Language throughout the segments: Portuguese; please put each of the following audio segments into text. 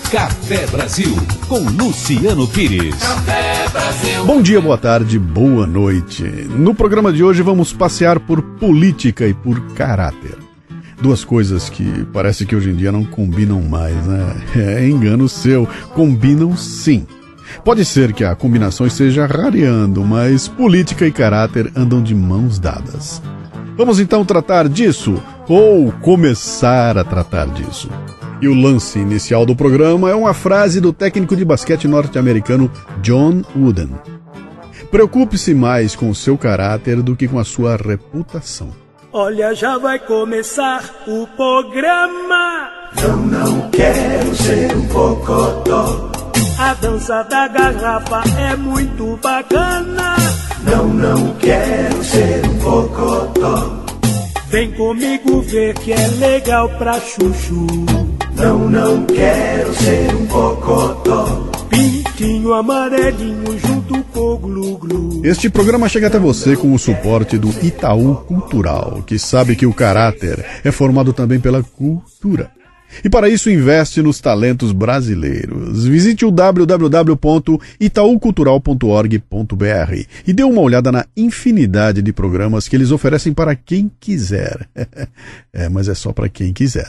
Café Brasil, com Luciano Pires. Café Brasil. Bom dia, boa tarde, boa noite. No programa de hoje vamos passear por política e por caráter. Duas coisas que parece que hoje em dia não combinam mais, né? É engano seu, combinam sim. Pode ser que a combinação esteja rareando, mas política e caráter andam de mãos dadas. Vamos então tratar disso, ou começar a tratar disso. E o lance inicial do programa é uma frase do técnico de basquete norte-americano John Wooden. Preocupe-se mais com o seu caráter do que com a sua reputação. Olha, já vai começar o programa. Não quero ser um cocotó. A dança da garrafa é muito bacana. Não quero ser um cocotó. Vem comigo ver que é legal pra chuchu. Não quero ser um cocotó. Pintinho amarelinho junto com o glu-glu. Este programa chega até você com o suporte do Itaú Cultural, que sabe que o caráter é formado também pela cultura. E para isso investe nos talentos brasileiros. Visite o www.itaucultural.org.br e dê uma olhada na infinidade de programas que eles oferecem para quem quiser. Mas é só para quem quiser.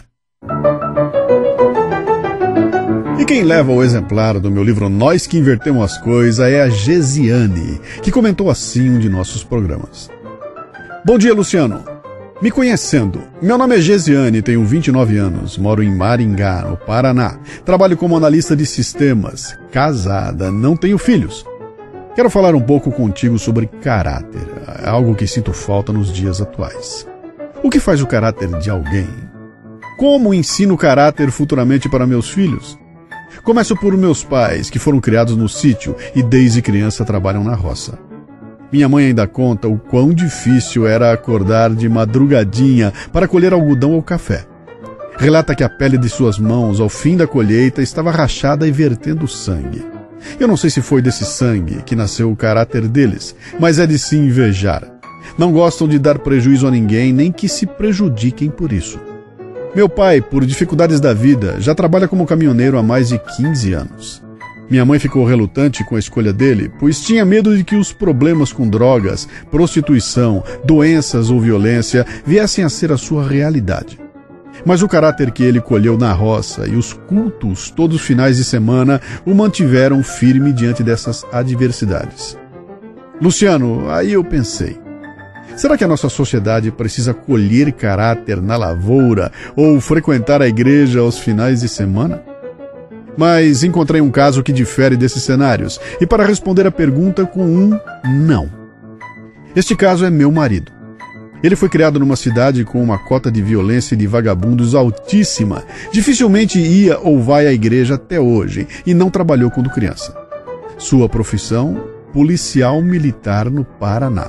E quem leva o exemplar do meu livro Nós que Invertemos as Coisas é a Gesiane, que comentou assim um de nossos programas. Bom dia, Luciano. Me conhecendo, meu nome é Gesiane, tenho 29 anos, moro em Maringá, no Paraná. Trabalho como analista de sistemas, casada, não tenho filhos. Quero falar um pouco contigo sobre caráter, algo que sinto falta nos dias atuais. O que faz o caráter de alguém? Como ensino o caráter futuramente para meus filhos? Começo por meus pais, que foram criados no sítio e desde criança trabalham na roça. Minha mãe ainda conta o quão difícil era acordar de madrugadinha para colher algodão ou café. Relata que a pele de suas mãos, ao fim da colheita, estava rachada e vertendo sangue. Eu não sei se foi desse sangue que nasceu o caráter deles, mas é de se invejar. Não gostam de dar prejuízo a ninguém, nem que se prejudiquem por isso. Meu pai, por dificuldades da vida, já trabalha como caminhoneiro há mais de 15 anos. Minha mãe ficou relutante com a escolha dele, pois tinha medo de que os problemas com drogas, prostituição, doenças ou violência viessem a ser a sua realidade. Mas o caráter que ele colheu na roça e os cultos todos os finais de semana o mantiveram firme diante dessas adversidades. Luciano, aí eu pensei, será que a nossa sociedade precisa colher caráter na lavoura ou frequentar a igreja aos finais de semana? Mas encontrei um caso que difere desses cenários, e para responder a pergunta com um não. Este caso é meu marido. Ele foi criado numa cidade com uma cota de violência e de vagabundos altíssima. Dificilmente ia ou vai à igreja até hoje, e não trabalhou quando criança. Sua profissão, policial militar no Paraná.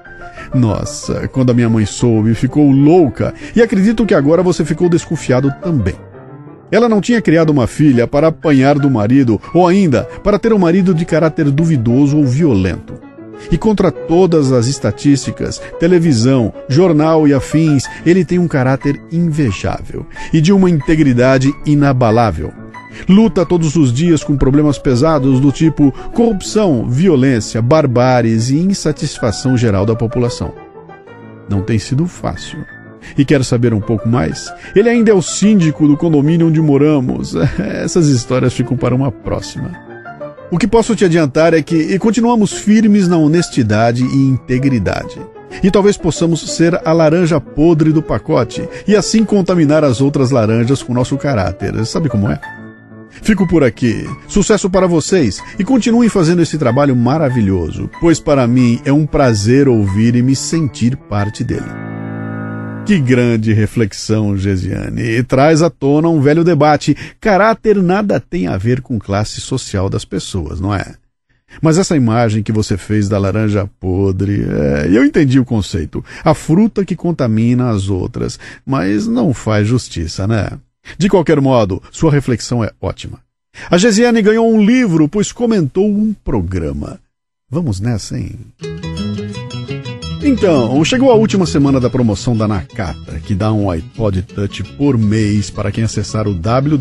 Nossa, quando a minha mãe soube, ficou louca, e acredito que agora você ficou desconfiado também. Ela não tinha criado uma filha para apanhar do marido, ou ainda para ter um marido de caráter duvidoso ou violento. E contra todas as estatísticas, televisão, jornal e afins, ele tem um caráter invejável e de uma integridade inabalável. Luta todos os dias com problemas pesados do tipo corrupção, violência, barbáries e insatisfação geral da população. Não tem sido fácil. E quer saber um pouco mais? Ele ainda é o síndico do condomínio onde moramos. Essas histórias ficam para uma próxima. O que posso te adiantar é que continuamos firmes na honestidade e integridade. E talvez possamos ser a laranja podre do pacote e assim contaminar as outras laranjas com nosso caráter. Sabe como é? Fico por aqui. Sucesso para vocês e continuem fazendo esse trabalho maravilhoso, pois para mim é um prazer ouvir e me sentir parte dele. Que grande reflexão, Gesiane, e traz à tona um velho debate. Caráter nada tem a ver com classe social das pessoas, não é? Mas essa imagem que você fez da laranja podre, eu entendi o conceito. A fruta que contamina as outras, mas não faz justiça, né? De qualquer modo, sua reflexão é ótima. A Gesiane ganhou um livro, pois comentou um programa. Vamos nessa, hein? Então, chegou a última semana da promoção da Nakata, que dá um iPod Touch por mês para quem acessar o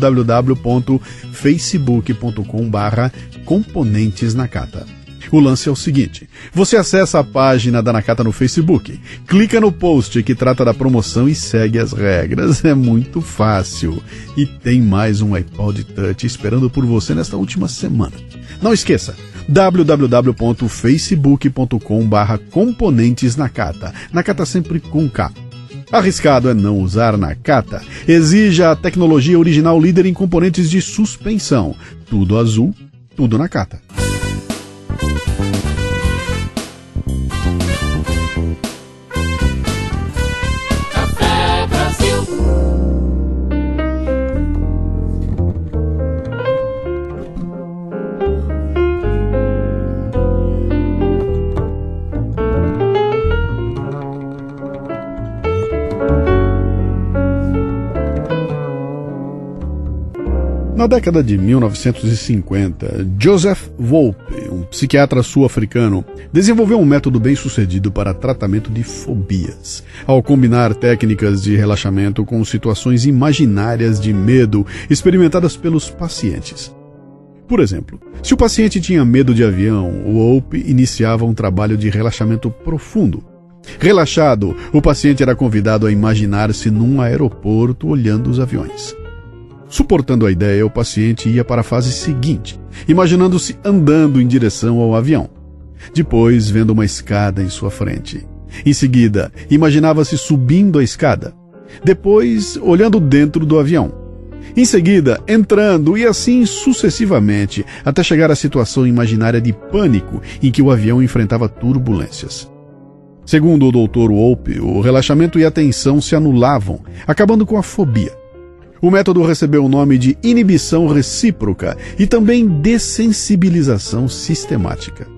www.facebook.com/componentesnakata. O lance é o seguinte: você acessa a página da Nakata no Facebook, clica no post que trata da promoção e segue as regras. É muito fácil. E tem mais um iPod Touch esperando por você nesta última semana. Não esqueça, www.facebook.com/componentesnakata. Nakata sempre com K. Arriscado é não usar Nakata. Exija a tecnologia original líder em componentes de suspensão. Tudo azul, tudo Nakata. Café Brasil. Na década de 1950, Joseph Wolpe, um psiquiatra sul-africano, desenvolveu um método bem-sucedido para tratamento de fobias, ao combinar técnicas de relaxamento com situações imaginárias de medo experimentadas pelos pacientes. Por exemplo, se o paciente tinha medo de avião, Wolpe iniciava um trabalho de relaxamento profundo. Relaxado, o paciente era convidado a imaginar-se num aeroporto olhando os aviões. Suportando a ideia, o paciente ia para a fase seguinte, imaginando-se andando em direção ao avião. Depois, vendo uma escada em sua frente. Em seguida, imaginava-se subindo a escada. Depois, olhando dentro do avião. Em seguida, entrando e assim sucessivamente, até chegar à situação imaginária de pânico em que o avião enfrentava turbulências. Segundo o Dr. Wolpe, o relaxamento e a tensão se anulavam, acabando com a fobia. O método recebeu o nome de inibição recíproca e também dessensibilização sistemática.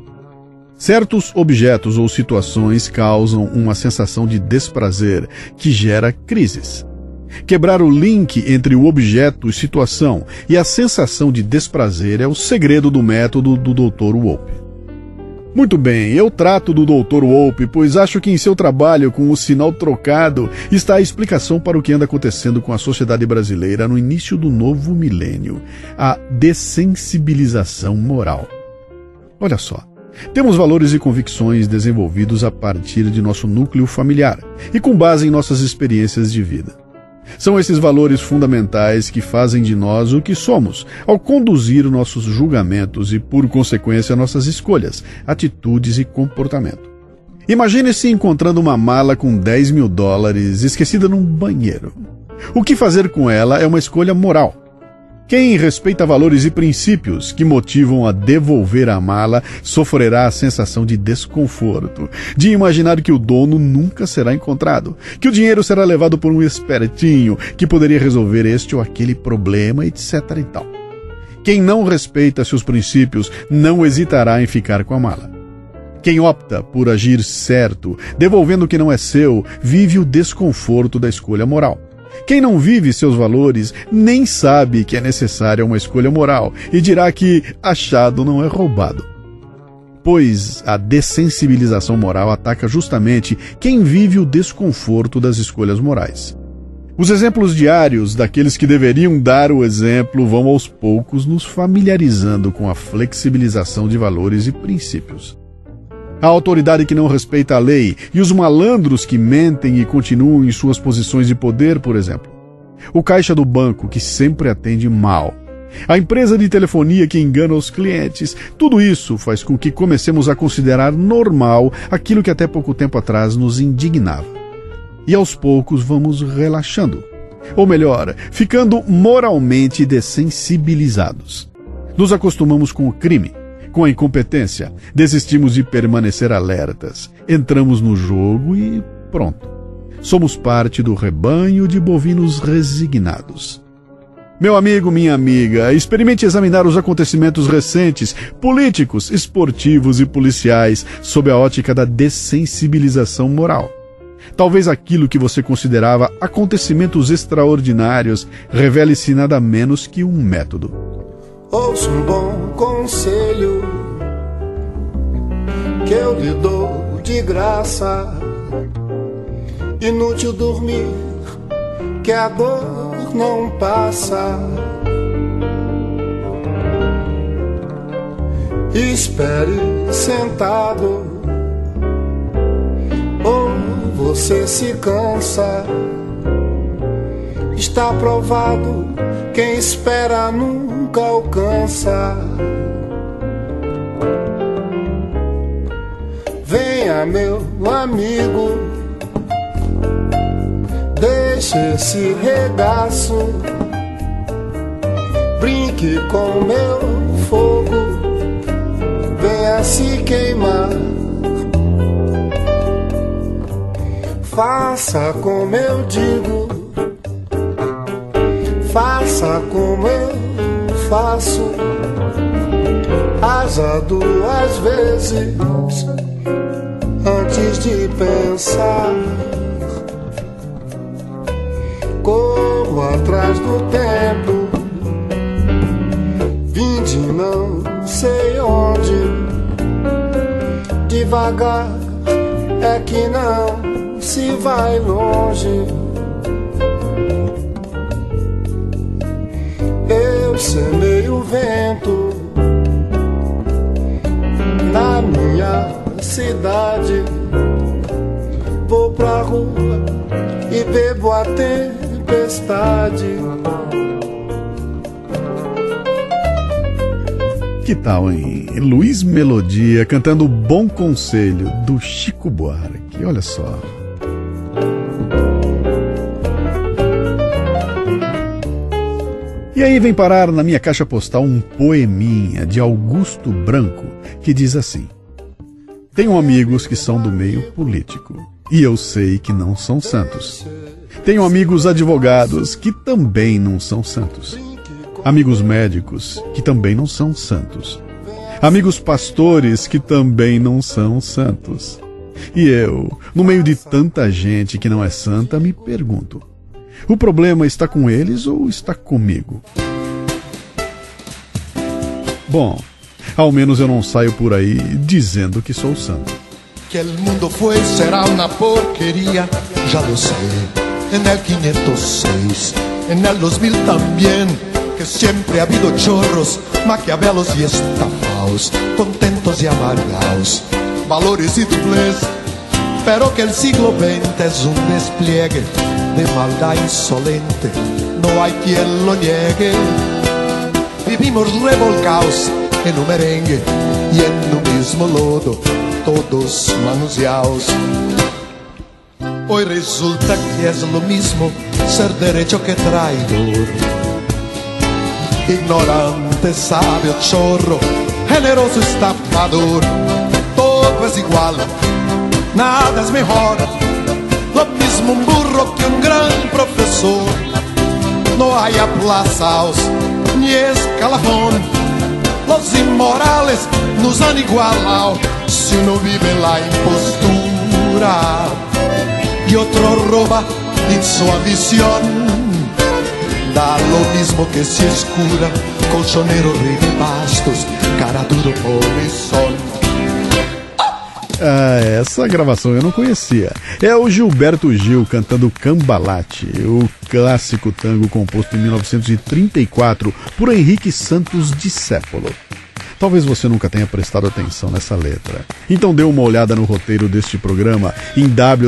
Certos objetos ou situações causam uma sensação de desprazer que gera crises. Quebrar o link entre o objeto e situação e a sensação de desprazer é o segredo do método do Dr. Wolpe. Muito bem, eu trato do Dr. Wolpe, pois acho que em seu trabalho com o sinal trocado está a explicação para o que anda acontecendo com a sociedade brasileira no início do novo milênio, a dessensibilização moral. Olha só, temos valores e convicções desenvolvidos a partir de nosso núcleo familiar e com base em nossas experiências de vida. São esses valores fundamentais que fazem de nós o que somos, ao conduzir nossos julgamentos e, por consequência, nossas escolhas, atitudes e comportamento. Imagine-se encontrando uma mala com $10.000 esquecida num banheiro. O que fazer com ela é uma escolha moral. Quem respeita valores e princípios que motivam a devolver a mala sofrerá a sensação de desconforto, de imaginar que o dono nunca será encontrado, que o dinheiro será levado por um espertinho que poderia resolver este ou aquele problema, etc. e tal. Quem não respeita seus princípios não hesitará em ficar com a mala. Quem opta por agir certo, devolvendo o que não é seu, vive o desconforto da escolha moral. Quem não vive seus valores nem sabe que é necessária uma escolha moral e dirá que achado não é roubado. Pois a dessensibilização moral ataca justamente quem vive o desconforto das escolhas morais. Os exemplos diários daqueles que deveriam dar o exemplo vão aos poucos nos familiarizando com a flexibilização de valores e princípios. A autoridade que não respeita a lei e os malandros que mentem e continuam em suas posições de poder, por exemplo. O caixa do banco que sempre atende mal. A empresa de telefonia que engana os clientes. Tudo isso faz com que comecemos a considerar normal aquilo que até pouco tempo atrás nos indignava. E aos poucos vamos relaxando. Ou melhor, ficando moralmente dessensibilizados. Nos acostumamos com o crime, com a incompetência, desistimos de permanecer alertas, entramos no jogo e pronto. Somos parte do rebanho de bovinos resignados. Meu amigo, minha amiga, experimente examinar os acontecimentos recentes, políticos, esportivos e policiais, sob a ótica da dessensibilização moral. Talvez aquilo que você considerava acontecimentos extraordinários revele-se nada menos que um método. Ouça um bom conselho que eu lhe dou de graça. Inútil dormir, que a dor não passa. Espere sentado, ou você se cansa. Está provado, quem espera nunca alcança. Venha, meu amigo, deixe esse regaço, brinque com meu fogo, venha se queimar. Faça como eu digo, faça como eu faço. Haja duas vezes antes de pensar. Corro atrás do tempo, vim de não sei onde. Devagar é que não se vai longe. Eu semei o vento na minha cidade. Vou pra rua e bebo a tempestade. Que tal, hein? Luiz Melodia cantando Bom Conselho, do Chico Buarque. Olha só. E aí vem parar na minha caixa postal um poeminha de Augusto Branco, que diz assim: tenho amigos que são do meio político, e eu sei que não são santos. Tenho amigos advogados que também não são santos. Amigos médicos que também não são santos. Amigos pastores que também não são santos. E eu, no meio de tanta gente que não é santa, me pergunto: o problema está com eles ou está comigo? Bom, ao menos eu não saio por aí dizendo que sou santo. Que el mundo fue será una porquería, ya lo sé. En el 506, en el 2000 también, que siempre ha habido chorros, maquiavelos y estafaos, contentos y amargaos, valores y doblez. Pero que el siglo XX es un despliegue de maldad insolente, no hay quien lo niegue. Vivimos revolcados en un merengue y en un mismo lodo, todos manuseados. Hoy resulta que es lo mismo ser derecho que traidor. Ignorante, sabio, chorro, generoso, estafador. Todo es igual, nada es mejor. Lo mismo un burro que un gran profesor. No hay aplazaos ni escalafón. Los inmorales nos han igualado si uno vive la impostura y otro roba en su ambición. Da lo mismo que si es cura, colchonero, rey de bastos, cara duro, polizón. Ah, essa gravação eu não conhecia. É o Gilberto Gil cantando Cambalate, o clássico tango composto em 1934 por Henrique Santos Discépolo. Talvez você nunca tenha prestado atenção nessa letra. Então dê uma olhada no roteiro deste programa em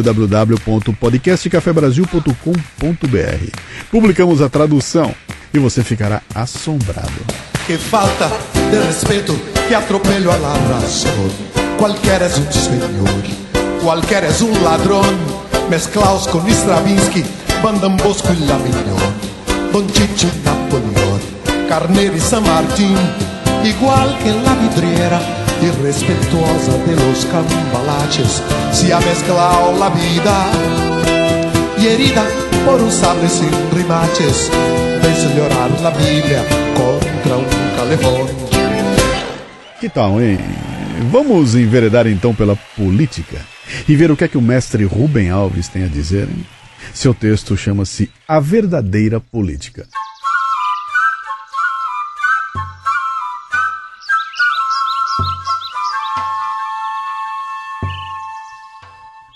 www.podcastcafebrasil.com.br. Publicamos a tradução e você ficará assombrado. Que falta de respeto, que atropello a la razón. Cualquiera es un señor, cualquiera es un ladrón. Mezclaos con Stravinsky, Van den Bosco y La Mignón, Don Chicho y Napoleón, Carnero y San Martín. Igual que la vidriera irrespetuosa de los cambalaches, se ha mezclado la vida y herida por un sable sin rimaches, ves llorar la Biblia contra un calefón. Que tal, hein? Vamos enveredar então pela política e ver o que é que o mestre Rubem Alves tem a dizer, hein? Seu texto chama-se A Verdadeira Política.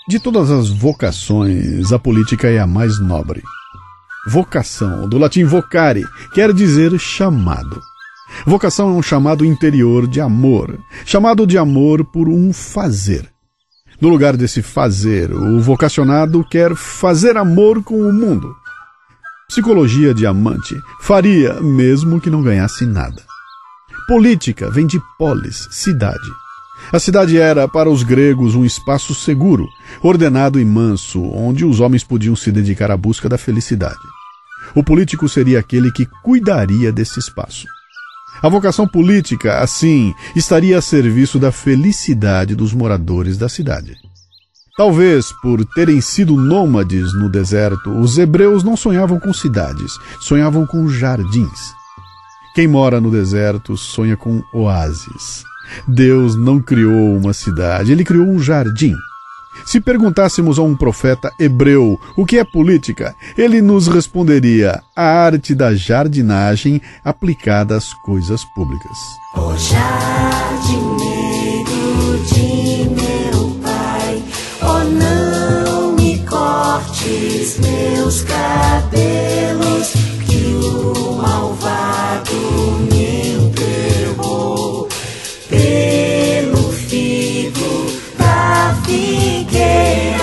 De todas as vocações, a política é a mais nobre. Vocação, do latim vocare, quer dizer chamado. Vocação é um chamado interior de amor, chamado de amor por um fazer. No lugar desse fazer, o vocacionado quer fazer amor com o mundo. Psicologia de amante, faria mesmo que não ganhasse nada. Política vem de polis, cidade. A cidade era, para os gregos, um espaço seguro, ordenado e manso, onde os homens podiam se dedicar à busca da felicidade. O político seria aquele que cuidaria desse espaço. A vocação política, assim, estaria a serviço da felicidade dos moradores da cidade. Talvez por terem sido nômades no deserto, os hebreus não sonhavam com cidades, sonhavam com jardins. Quem mora no deserto sonha com oásis. Deus não criou uma cidade, ele criou um jardim. Se perguntássemos a um profeta hebreu o que é política, ele nos responderia: a arte da jardinagem aplicada às coisas públicas. O jardineiro de meu pai, oh não me cortes meus cabelos, que o malvado me enterrou pelo figo da figueira.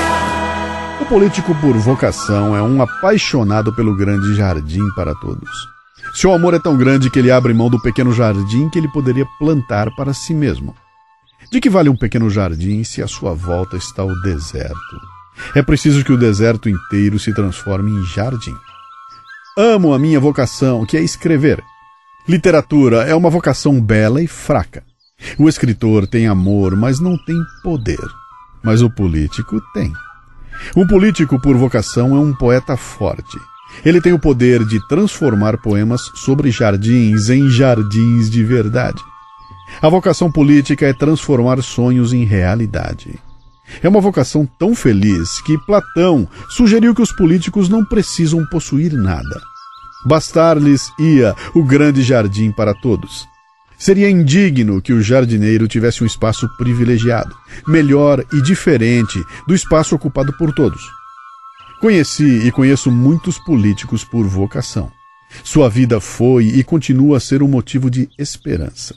O político por vocação é um apaixonado pelo grande jardim para todos. Seu amor é tão grande que ele abre mão do pequeno jardim que ele poderia plantar para si mesmo. De que vale um pequeno jardim se à sua volta está o deserto? É preciso que o deserto inteiro se transforme em jardim. Amo a minha vocação, que é escrever. Literatura é uma vocação bela e fraca. O escritor tem amor, mas não tem poder. Mas o político tem. Um político por vocação é um poeta forte. Ele tem o poder de transformar poemas sobre jardins em jardins de verdade. A vocação política é transformar sonhos em realidade. É uma vocação tão feliz que Platão sugeriu que os políticos não precisam possuir nada. Bastar-lhes-ia o grande jardim para todos. Seria indigno que o jardineiro tivesse um espaço privilegiado, melhor e diferente do espaço ocupado por todos. Conheci e conheço muitos políticos por vocação. Sua vida foi e continua a ser um motivo de esperança.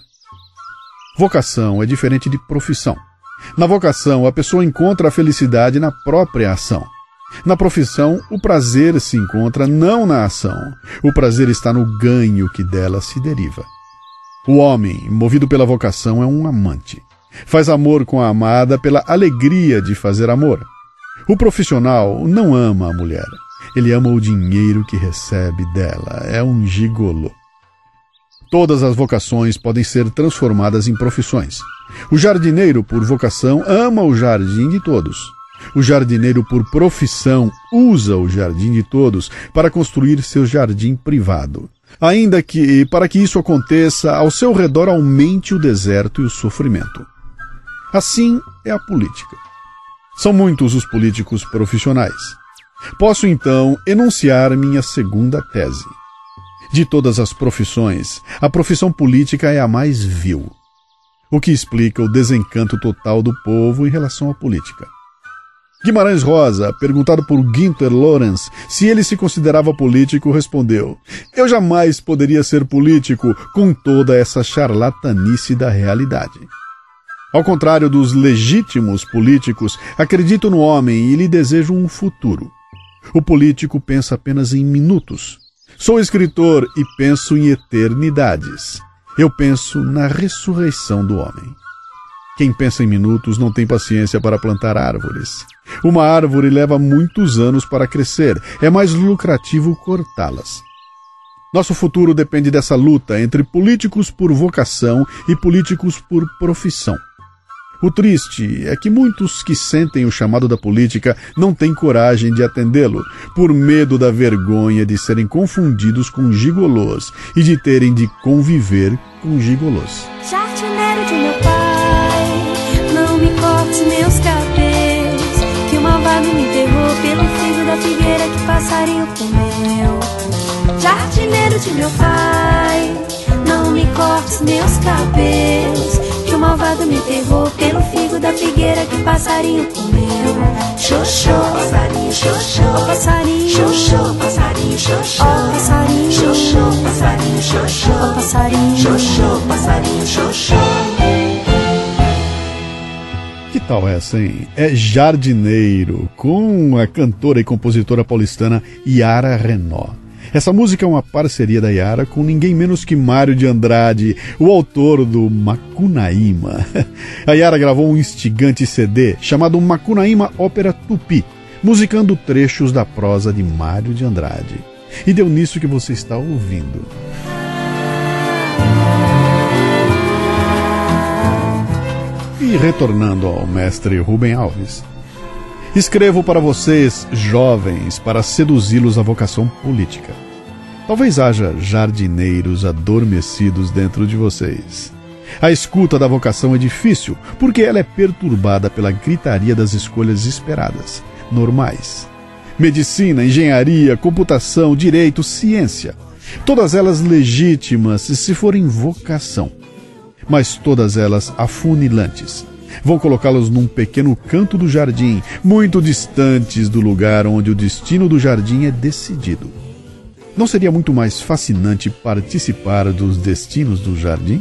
Vocação é diferente de profissão. Na vocação, a pessoa encontra a felicidade na própria ação. Na profissão, o prazer se encontra não na ação. O prazer está no ganho que dela se deriva. O homem, movido pela vocação, é um amante. Faz amor com a amada pela alegria de fazer amor. O profissional não ama a mulher. Ele ama o dinheiro que recebe dela. É um gigolô. Todas as vocações podem ser transformadas em profissões. O jardineiro, por vocação, ama o jardim de todos. O jardineiro, por profissão, usa o jardim de todos para construir seu jardim privado. Ainda que, para que isso aconteça, ao seu redor aumente o deserto e o sofrimento. Assim é a política. São muitos os políticos profissionais. Posso, então, enunciar minha segunda tese. De todas as profissões, a profissão política é a mais vil, o que explica o desencanto total do povo em relação à política. Guimarães Rosa, perguntado por Günther Lorenz se ele se considerava político, respondeu: eu jamais poderia ser político com toda essa charlatanice da realidade. Ao contrário dos legítimos políticos, acredito no homem e lhe desejo um futuro. O político pensa apenas em minutos. Sou escritor e penso em eternidades. Eu penso na ressurreição do homem. Quem pensa em minutos não tem paciência para plantar árvores. Uma árvore leva muitos anos para crescer. É mais lucrativo cortá-las. Nosso futuro depende dessa luta entre políticos por vocação e políticos por profissão. O triste é que muitos que sentem o chamado da política não têm coragem de atendê-lo, por medo da vergonha de serem confundidos com gigolôs e de terem de conviver com gigolôs. Jardineiro de meu pai, não me cortes meus cabelos, que o malvado me enterrou pelo figo da figueira que passarinho comeu. Jardineiro de meu pai, não me cortes meus cabelos, que o malvado me enterrou pelo figo da figueira que passarinho comeu. Xoxô, passarinho, xoxô, Ó passarinho, xoxô, passarinho, xoxô, ó passarinho, xoxô, passarinho, xoxô, ó passarinho, xoxô, passarinho, xoxô. Que tal essa, hein? É Jardineiro, com a cantora e compositora paulistana Yara Renault. Essa música é uma parceria da Yara com ninguém menos que Mário de Andrade, o autor do Macunaíma. A Yara gravou um instigante CD chamado Macunaíma Ópera Tupi, musicando trechos da prosa de Mário de Andrade. E deu nisso que você está ouvindo. E retornando ao mestre Rubem Alves, escrevo para vocês, jovens, para seduzi-los à vocação política. Talvez haja jardineiros adormecidos dentro de vocês. A escuta da vocação é difícil, porque ela é perturbada pela gritaria das escolhas esperadas, normais. Medicina, engenharia, computação, direito, ciência. Todas elas legítimas se forem vocação. Mas todas elas afunilantes. Vão colocá-los num pequeno canto do jardim, muito distantes do lugar onde o destino do jardim é decidido. Não seria muito mais fascinante participar dos destinos do jardim?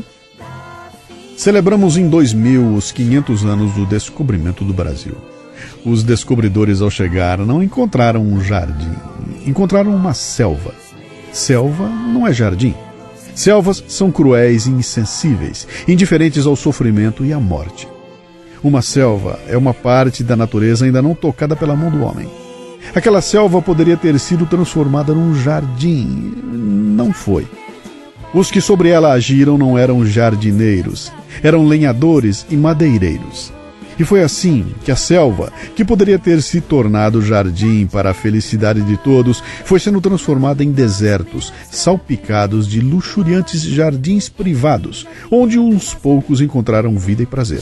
Celebramos em 2000 os 500 anos do descobrimento do Brasil. Os descobridores, ao chegar, não encontraram um jardim, encontraram uma selva. Selva não é jardim. Selvas são cruéis e insensíveis, indiferentes ao sofrimento e à morte. Uma selva é uma parte da natureza ainda não tocada pela mão do homem. Aquela selva poderia ter sido transformada num jardim. Não foi. Os que sobre ela agiram não eram jardineiros, eram lenhadores e madeireiros. E foi assim que a selva, que poderia ter se tornado jardim para a felicidade de todos, foi sendo transformada em desertos, salpicados de luxuriantes jardins privados, onde uns poucos encontraram vida e prazer.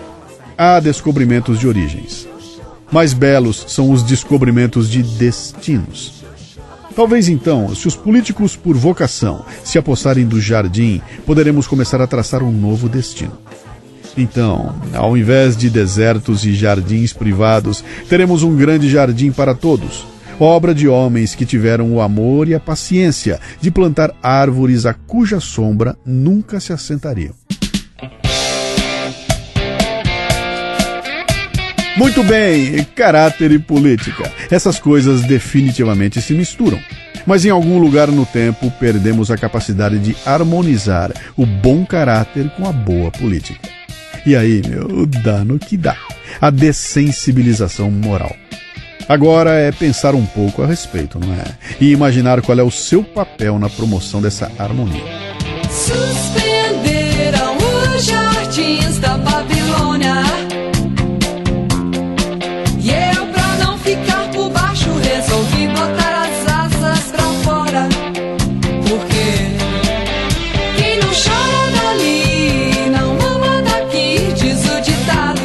Há descobrimentos de origens. Mais belos são os descobrimentos de destinos. Talvez então, se os políticos por vocação se apossarem do jardim, poderemos começar a traçar um novo destino. Então, ao invés de desertos e jardins privados, teremos um grande jardim para todos, obra de homens que tiveram o amor e a paciência de plantar árvores a cuja sombra nunca se assentariam. Muito bem, caráter e política. Essas coisas definitivamente se misturam. Mas em algum lugar no tempo perdemos a capacidade de harmonizar o bom caráter com a boa política. E aí, dá no que dá. A dessensibilização moral. Agora é pensar um pouco a respeito, não é? E imaginar qual é o seu papel na promoção dessa harmonia. Suspenderam os jardins da Babilônia. E eu, pra não ficar por baixo, resolvi botar as asas pra fora. Porque quem não chora dali não mama daqui, diz o ditado.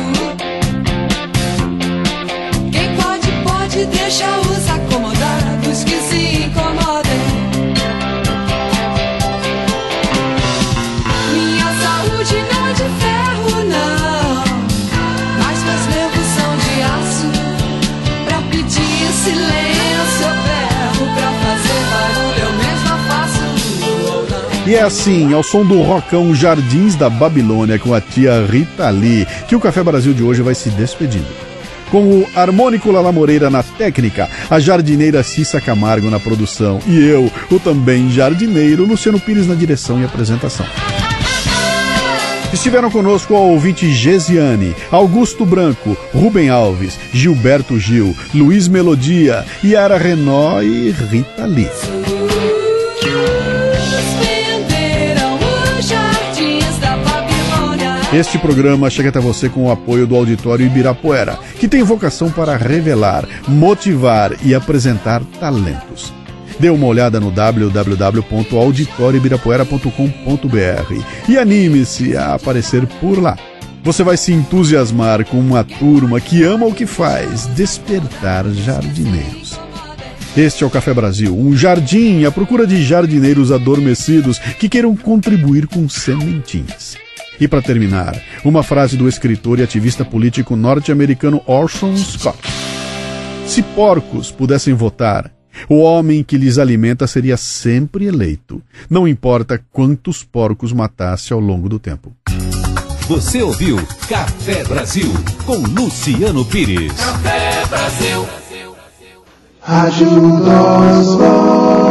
Quem pode, deixa os acomodados que se incomodem. Minha saúde não é de ferro, não, mas meus nervos são de aço. Pra pedir silêncio eu berro, pra fazer barulho eu mesma faço. E é assim, ao som do rockão Jardins da Babilônia com a tia Rita Lee, que o Café Brasil de hoje vai se despedindo. Com o harmônico Lala Moreira na técnica, a jardineira Cissa Camargo na produção e eu, o também jardineiro Luciano Pires na direção e apresentação. Estiveram conosco a ouvinte Gesiane, Augusto Branco, Rubem Alves, Gilberto Gil, Luiz Melodia, Yara Renault e Rita Lee. Suspenderam os jardins da Babilônia. Este programa chega até você com o apoio do Auditório Ibirapuera, que tem vocação para revelar, motivar e apresentar talentos. Dê uma olhada no www.auditorioibirapuera.com.br e anime-se a aparecer por lá. Você vai se entusiasmar com uma turma que ama o que faz, despertar jardineiros. Este é o Café Brasil, um jardim à procura de jardineiros adormecidos que queiram contribuir com sementinhas. E para terminar, uma frase do escritor e ativista político norte-americano Orson Scott. Se porcos pudessem votar, o homem que lhes alimenta seria sempre eleito, não importa quantos porcos matasse ao longo do tempo. Você ouviu Café Brasil com Luciano Pires. Café Brasil. Rádio Oswald.